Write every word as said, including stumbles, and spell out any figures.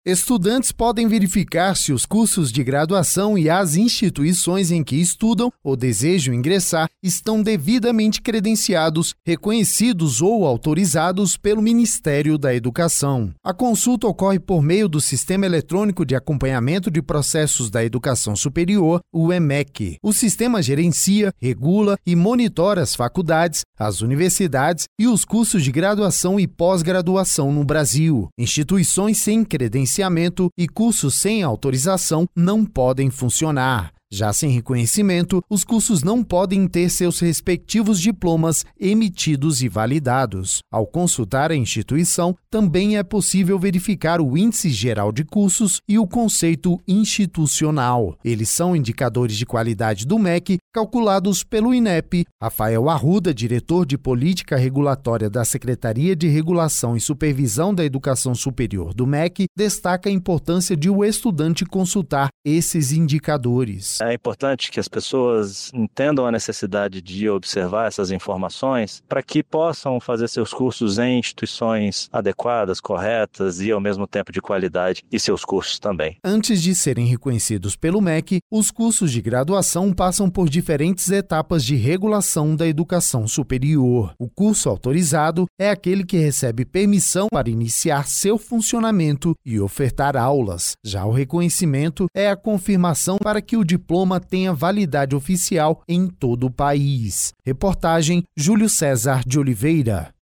Estudantes podem verificar se os cursos de graduação e as instituições em que estudam ou desejam ingressar estão devidamente credenciados, reconhecidos ou autorizados pelo Ministério da Educação. A consulta ocorre por meio do Sistema Eletrônico de Acompanhamento de Processos da Educação Superior, o E M E C. O sistema gerencia, regula e monitora as faculdades, as universidades e os cursos de graduação e pós-graduação no Brasil. Instituições sem credenciamento e cursos sem autorização não podem funcionar. Já sem reconhecimento, os cursos não podem ter seus respectivos diplomas emitidos e validados. Ao consultar a instituição, também é possível verificar o Índice Geral de Cursos e o conceito institucional. Eles são indicadores de qualidade do M E C calculados pelo INEP. Rafael Arruda, diretor de Política Regulatória da Secretaria de Regulação e Supervisão da Educação Superior do M E C, destaca a importância de o estudante consultar esses indicadores. É importante que as pessoas entendam a necessidade de observar essas informações para que possam fazer seus cursos em instituições adequadas, corretas e ao mesmo tempo de qualidade, e seus cursos também. Antes de serem reconhecidos pelo M E C, os cursos de graduação passam por diferentes etapas de regulação da educação superior. O curso autorizado é aquele que recebe permissão para iniciar seu funcionamento e ofertar aulas. Já o reconhecimento é a confirmação para que o diploma diploma tenha validade oficial em todo o país. Reportagem Júlio César de Oliveira.